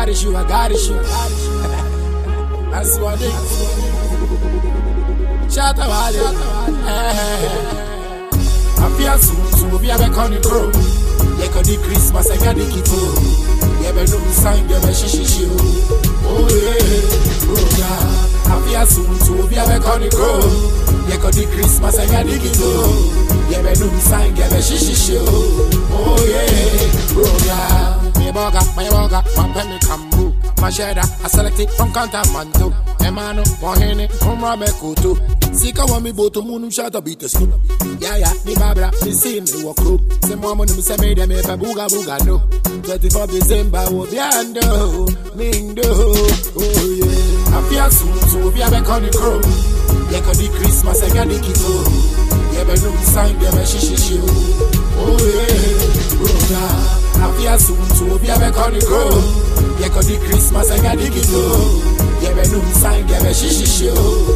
got issue. That's what it is. Shout out to I feel soon to be a back on the crow. You can do Christmas, I got the kito. You better know sign, you better shishi. Oh yeah, bro, I feel soon to be a back on the crow. You can do Christmas, I got the kito. You better know sign, you better shishi. Oh yeah, bro, my burger, my penny cambo. My cheddar, I select it from Cantamanto. Emano, Mohene, from Rabecoto. Sika want me both to moon, shut up, beat the snoop. Yeah, ni babra, ni see me walk up. Some woman who say me them if a booga no. 24th December, will be ando, mindo, oh yeah. I feel soon to be a back on the crow. You can do Christmas, I got the kito. You better know sign, you better shishi. Oh yeah, bro, I feel soon to be a back on the crow. You can do Christmas, I got the kito. You better know sign, you better shishi.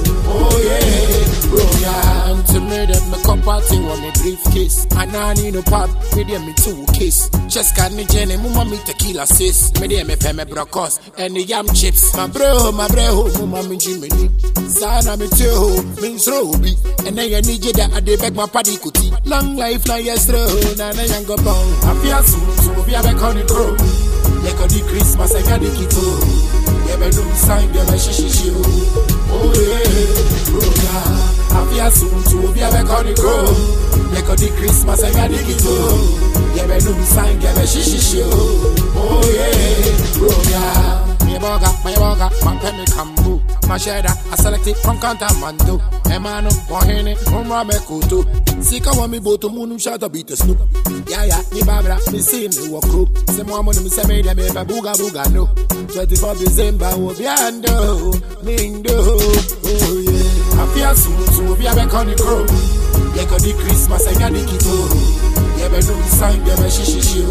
Oh yeah, bro, yeah. To me, them me come party on me briefcase. And I need no pop, me them me two case. Just got me Jenny, mama me tequila sis. Me them me pay me brocos and the yam chips. My bro, mama me Jiminy. Sana me too, means Roby. And then you need you that I dey beg my paddy cookie. Long life, like yesterday, na young go bong. I feel soon to be a back on the crow. You can do Christmas, I got the kito. You better know sign, you better shishi. Oh yeah, bro, I feel soon to be a back on the crow. You can do Christmas, I got the kito. You better know sign, you better shishi. Oh yeah, bro, my burger, my penny cambo. My cheddar, I select it from Cantamanto. Emano, Mohene, from Rabecoto. Sika want me both to moon, shut up, beat the snoop. Yeah, ni babra, me see me walk up. Some woman who say me them if a booga no. 24th December, will be ando, mindo, oh yeah. I feel soon to be a back on the crow. You can do Christmas, I got the kito. You better know sign, you better shishi.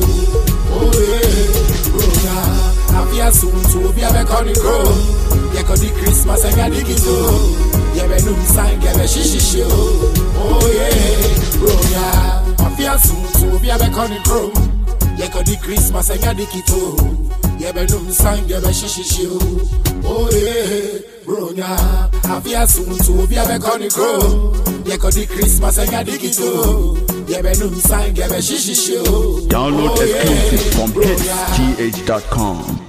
Oh yeah, bro, I feel soon to be a back on the crow. You can do Christmas, I got the kito. You better know sign, you better shishi. Oh yeah, bro, I feel soon to be a back on the crow. You can do Christmas, I got the kito. You better know sign, you better shishi. Oh yeah, bro, I feel soon to be a back on the crow. You can do Christmas, I got the kito. You better know sign, you better shishi. Download exclusive from hitsgh.com.